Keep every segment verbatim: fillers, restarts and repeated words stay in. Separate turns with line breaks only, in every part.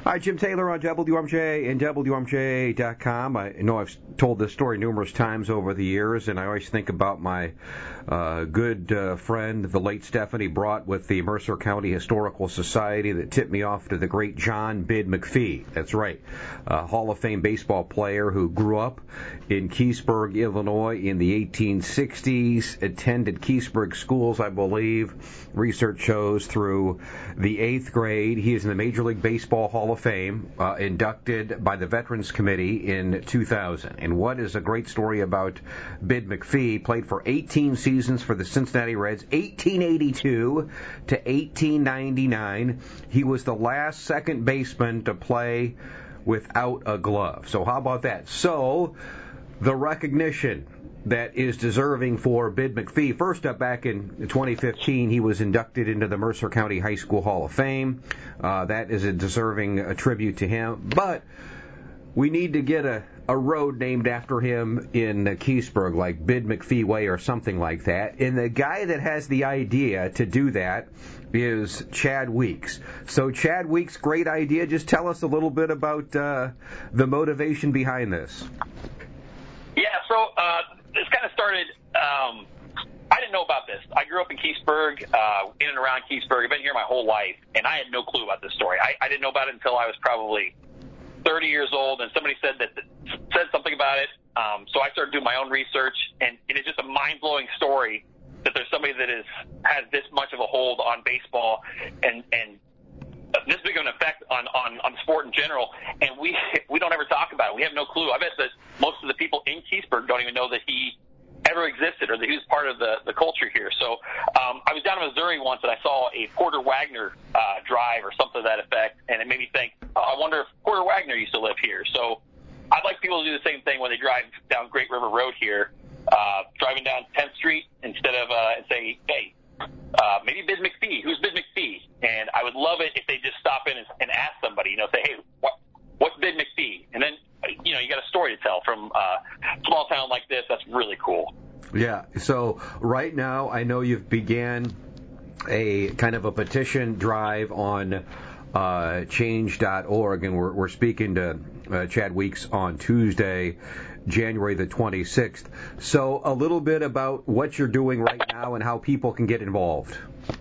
Hi, Jim Taylor on W M J and W M J dot com. I know I've told this story numerous times over the years, and I always think about my uh, good uh, friend, the late Stephanie Brought with the Mercer County Historical Society that tipped me off to the great John Bid McPhee. That's right, a Hall of Fame baseball player who grew up in Keseburg, Illinois in the eighteen sixties, attended Keseburg schools, I believe. Research shows through the eighth grade. He is in the Major League Baseball Hall of Fame, uh, inducted by the Veterans Committee in two thousand. And what is a great story about Bid McPhee? Played for eighteen seasons for the Cincinnati Reds, eighteen eighty-two to eighteen ninety-nine. He was the last second baseman to play without a glove. So how about that? So the recognition that is deserving for Bid McPhee. First up, back in twenty fifteen, he was inducted into the Mercer County High School Hall of Fame. Uh, that is a deserving a tribute to him. But we need to get a, a road named after him in Keseburg, like Bid McPhee Way or something like that. And the guy that has the idea to do that is Chad Weeks. So, Chad Weeks, great idea. Just tell us a little bit about uh, the motivation behind this.
Yeah, so uh, this kind of started, um, I didn't know about this. I grew up in Keseburg, uh, in and around Keseburg. I've been here my whole life, and I had no clue about this story. I, I didn't know about it until I was probably thirty years old, and somebody said that said something about it. Um, so I started doing my own research, and it is just a mind-blowing story that there's somebody that is has this much of a hold on baseball and and this big of an effect on, on, on sport in general, and we we don't ever talk about it. We have no clue. I bet that most of the people in Keseburg don't even know that he ever existed or that he was part of the, the culture here. So um, I was down in Missouri once, and I saw a Porter Wagner uh, drive or something to that effect, and it made me think, oh, I wonder if Porter Wagner used to live here. So I'd like people to do the same thing when they drive down Great River Road here, uh, driving down tenth Street instead of uh, and say, hey, Uh, maybe Bid McPhee. Who's Bid McPhee? And I would love it if they just stop in and, and ask somebody, you know, say, hey, what, what's Bid McPhee? And then, you know, you got a story to tell from uh, a small town like this. That's really cool.
Yeah. So right now, I know you've began a kind of a petition drive on uh, change dot org, and we're, we're speaking to uh, Chad Weeks on Tuesday, January the twenty-sixth. So a little bit about what you're doing right now and how people can get involved.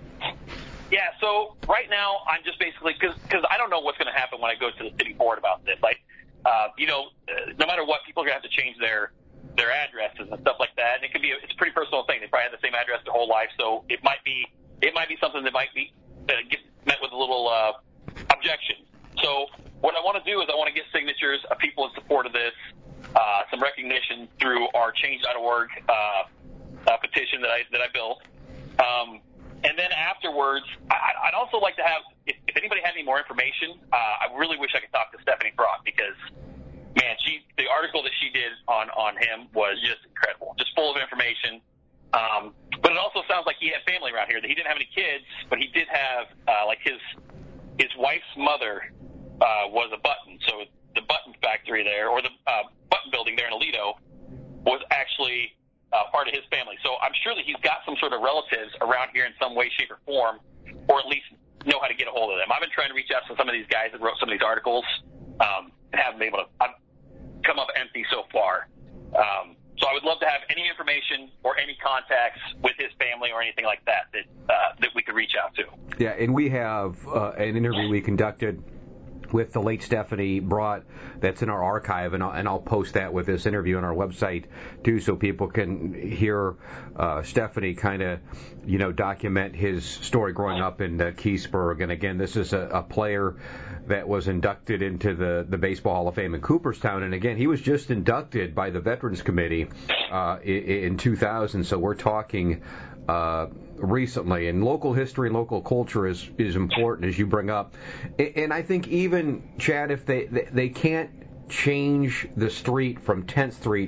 Yeah, so right now I'm just basically, because I don't know what's going to happen when I go to the city board about this. Like, uh, you know, uh, no matter what, people are going to have to change their their addresses and stuff like that. And it could be, a, it's a pretty personal thing. They probably have the same address their whole life, so it might be it might be something that might be uh, get met with a little uh, objection. So what I want to do is I want to get signatures of people in support of this. Uh, some recognition through our change dot org uh, uh, petition that I that I built, um, and then afterwards, I, I'd also like to have, if, if anybody had any more information, uh, I really wish I could talk to Stephanie Brought, because, man, she the article that she did on on him was just incredible, just full of information. Um, but it also sounds like he had family around here. That he didn't have any kids, but he did have uh, like his his wife's mother uh, was a button, so the button factory there, or the uh, button building there in Aledo, was actually uh, part of his family. So I'm sure that he's got some sort of relatives around here in some way, shape, or form, or at least know how to get a hold of them. I've been trying to reach out to some of these guys that wrote some of these articles, um, and haven't been able to. I've come up empty so far. Um, so I would love to have any information or any contacts with his family or anything like that that uh, that we could reach out to.
Yeah, and we have uh, an interview we conducted with the late Stephanie Brought that's in our archive, and I'll, and I'll post that with this interview on our website too, so people can hear uh, Stephanie kind of, you know, document his story growing up in uh, Keseburg. And again, this is a, a player that was inducted into the, the Baseball Hall of Fame in Cooperstown, and again, he was just inducted by the Veterans Committee uh, in, in two thousand, so we're talking uh, recently. And local history and local culture is, is important, as you bring up. And I think even, Chad, if they, they can't change the street from tenth Street,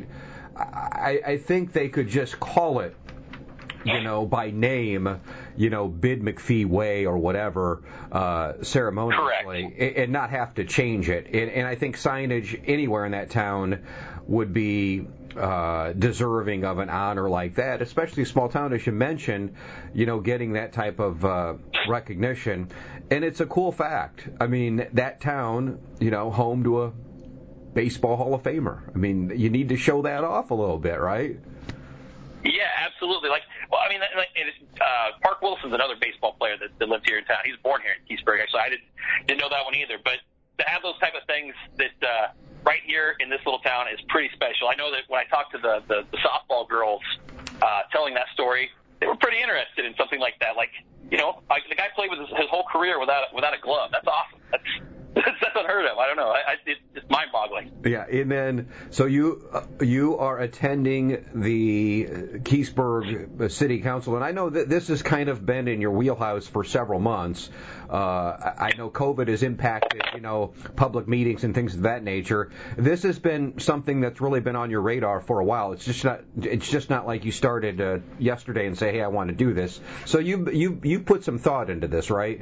I, I think they could just call it, you know, by name, you know, Bid McPhee Way or whatever, uh, ceremoniously, and, and not have to change it. And, and I think signage anywhere in that town would be uh, deserving of an honor like that, especially a small town, as you mentioned, you know, getting that type of uh, recognition. And it's a cool fact. I mean, that town, you know, home to a baseball Hall of Famer. I mean, you need to show that off a little bit, right?
Yeah, absolutely. Like, well, I mean, like, uh, Park Wilson's another baseball player that, that lives here in town. He was born here in Keithsburg, actually. I didn't didn't know that one either. But to have those type of things that uh, right here in this little town is pretty special. I know that when I talked to the the, the softball girls uh, telling that story, they were pretty interested in something like that. Like, you know, like, the guy played with his, his whole career without without a glove. That's awesome. That's That's unheard of. I don't know. I, I, it, it's mind-boggling.
Yeah, and then so you uh, you are attending the Keithsburg City Council, and I know that this has kind of been in your wheelhouse for several months. Uh, I know COVID has impacted, you know, public meetings and things of that nature. This has been something that's really been on your radar for a while. It's just not. It's just not like you started uh, yesterday and say, "Hey, I want to do this." So you you you put some thought into this, right?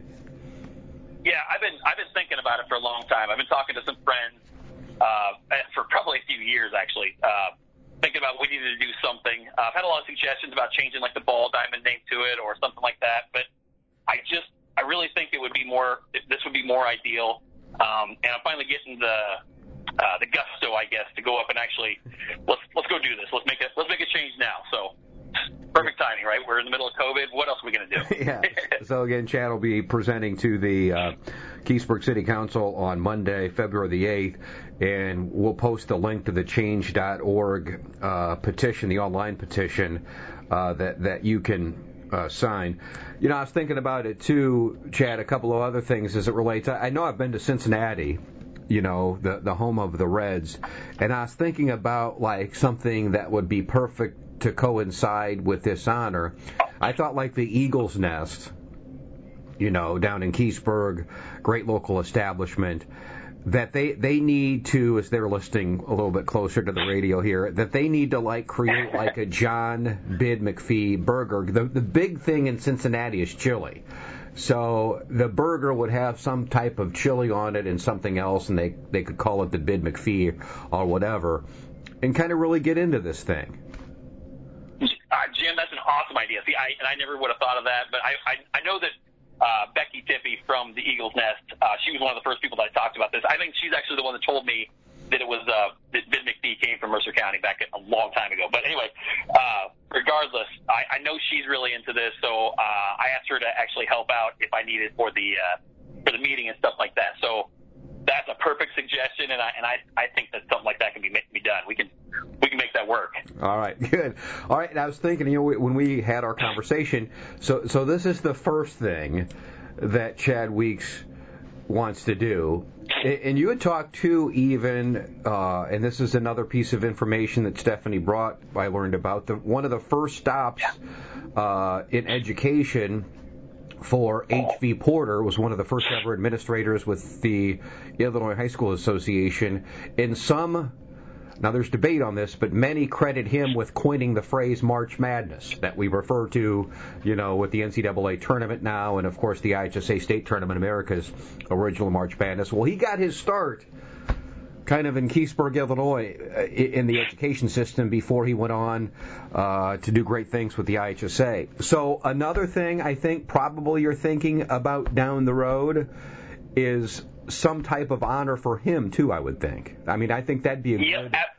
Yeah, I've been I've been thinking about it for a long time. I've been talking to some friends uh, for probably a few years, actually, uh, thinking about we needed to do something. Uh, I've had a lot of suggestions about changing like the ball diamond name to it or something like that, but I just I really think it would be more this would be more ideal. Um, and I'm finally getting the uh, the gusto, I guess, to go up and actually let's let's go do this. Let's make it let's make a change now. So. Perfect timing, right? We're in the middle of COVID. What else are we going to do?
Yeah. So, again, Chad will be presenting to the uh, Keithsburg City Council on Monday, February the eighth, and we'll post the link to the change dot org uh, petition, the online petition uh, that, that you can uh, sign. You know, I was thinking about it, too, Chad, a couple of other things as it relates. I, I know I've been to Cincinnati, you know, the, the home of the Reds, and I was thinking about, like, something that would be perfect to coincide with this honor. I thought like the Eagles Nest, you know, down in Keithsburg, great local establishment, that they, they need to, as they're listening a little bit closer to the radio here, that they need to like create like a John Bid McPhee burger. The, the big thing in Cincinnati is chili. So the burger would have some type of chili on it and something else, and they, they could call it the Bid McPhee or whatever, and kind of really get into this thing.
Uh, Jim, that's an awesome idea. See, I, and I never would have thought of that, but I, I, I know that uh, Becky Tippie from the Eagles Nest, uh, she was one of the first people that I talked about this. I think she's actually the one that told me that it was uh, that Bid McPhee came from Mercer County back a long time ago. But anyway, uh, regardless, I, I know she's really into this, so uh, I asked her to actually help out if I needed for the uh, for the meeting and stuff like that. So that's a perfect suggestion, and I and I, I think that something like that can be be done. We can we can make that work.
All right, good. All right, and I was thinking, you know, when we had our conversation, so so this is the first thing that Chad Weeks wants to do, and you had talked to even, uh, and this is another piece of information that Stephanie brought. I learned about the one of the first stops uh, in education for H V Porter was one of the first ever administrators with the Illinois High School Association. In some, now there's debate on this, but many credit him with coining the phrase March Madness that we refer to, you know, with the N C double A tournament now, and of course the I H S A State Tournament, America's original March Madness. Well, he got his start kind of in Keithsburg, Illinois, in the education system before he went on uh, to do great things with the I H S A. So another thing I think probably you're thinking about down the road is some type of honor for him, too, I would think. I mean, I think that'd be a
yep,
good...
Ab-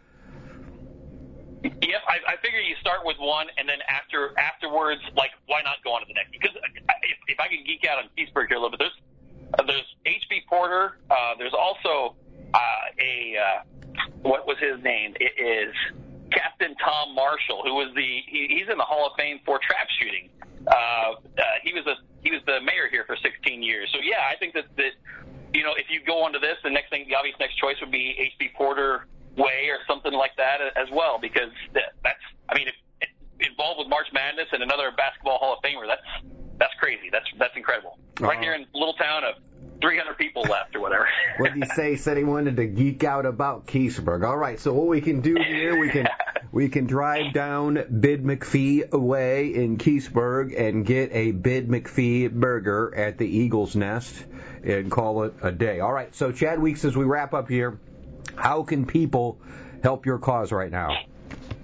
yep, I, I figure you start with one, and then after afterwards, like, why not go on to the next? Because if, if I can geek out on Keithsburg here a little bit, there's, uh, there's H V Porter, uh, there's also... Uh, a uh, what was his name? It is Captain Tom Marshall, who was the he, he's in the Hall of Fame for trap shooting. Uh, uh, he was a he was the mayor here for sixteen years. So yeah, I think that that you know if you go onto this, the next thing, the obvious next choice would be H V Porter Way or something like that as well, because that, that's I mean if, if involved with March Madness and another basketball Hall of Famer, that's that's crazy. That's that's incredible. Uh-huh. Right here in a little town of three hundred people left or whatever.
What did he say? He said he wanted to geek out about Keithsburg. All right, so what we can do here, we can we can drive down Bid McPhee Way in Keithsburg and get a Bid McPhee burger at the Eagles Nest and call it a day. All right, so Chad Weeks, as we wrap up here, how can people help your cause right now?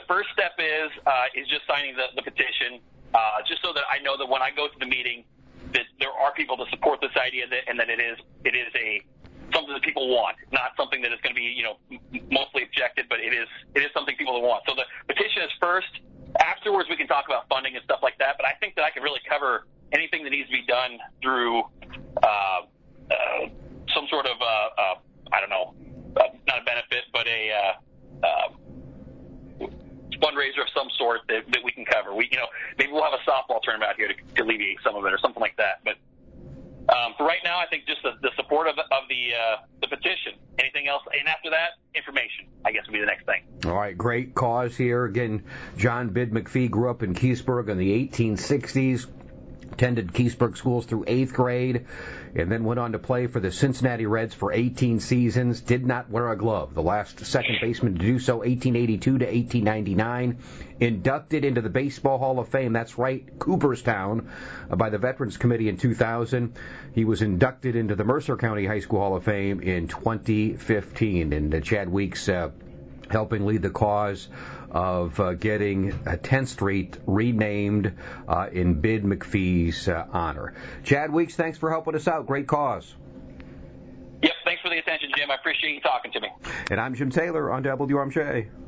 first step is uh, is just signing the, the petition, uh, just so that I know that when I go to the meeting, that there are people to support this idea, that, and that it is it is a something that people want, not something that is going to be, you know, mostly objected, but it is it is something people want. So the petition is first. Afterwards, we can talk about funding and stuff like that. But I think that I can really cover anything that needs to be done through uh, uh, some sort of, uh, uh, I don't know, uh, not a benefit, but a uh, uh, fundraiser of some sort that, that we can cover. We, you know, maybe we'll have a softball tournament out here to, to alleviate some of it or something like that. But um, for right now, I think just the, the support of, of the uh, the petition. Anything else? And after that, information, I guess, would be the next thing.
All right, great cause here. Again, John Bid McPhee grew up in Keseburg in the eighteen sixties, attended Keseburg schools through eighth grade, and then went on to play for the Cincinnati Reds for eighteen seasons. Did not wear a glove. The last second baseman to do so, eighteen eighty-two to eighteen ninety-nine. Inducted into the Baseball Hall of Fame. That's right, Cooperstown, uh, by the Veterans Committee in two thousand. He was inducted into the Mercer County High School Hall of Fame in twenty fifteen. And uh, Chad Weeks uh, helping lead the cause of uh, getting uh, tenth Street renamed uh, in Bid McPhee's uh, honor. Chad Weeks, thanks for helping us out. Great cause.
Yep, thanks for the attention, Jim. I appreciate you talking to me.
And I'm Jim Taylor on W R M J.